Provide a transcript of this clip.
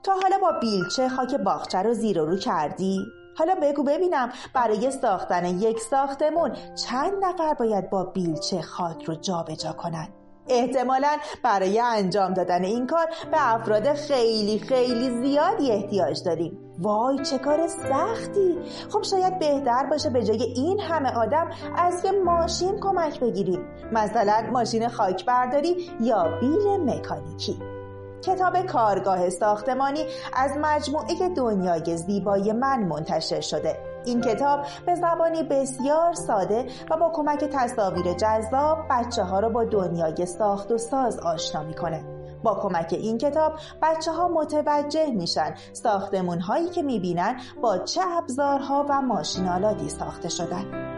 تا حالا با بیلچه خاک باغچه رو زیر و رو کردی؟ حالا بگو ببینم برای ساختن یک ساختمون چند نفر باید با بیلچه خاک رو جابجا کنن؟ احتمالاً برای انجام دادن این کار به افراد خیلی خیلی زیادی احتیاج داریم. وای چه کار سختی. خب شاید بهتر باشه به جای این همه آدم از یه ماشین کمک بگیریم، مثلا ماشین خاک برداری یا بیل مکانیکی. کتاب کارگاه ساختمانی از مجموعه دنیای زیبای من منتشر شده. این کتاب به زبانی بسیار ساده و با کمک تصاویر جذاب بچه‌ها رو با دنیای ساخت و ساز آشنا می‌کنه. با کمک این کتاب بچه‌ها متوجه میشن ساختمان‌هایی که می‌بینن با چه ابزارها و ماشین‌آلاتی ساخته شدن.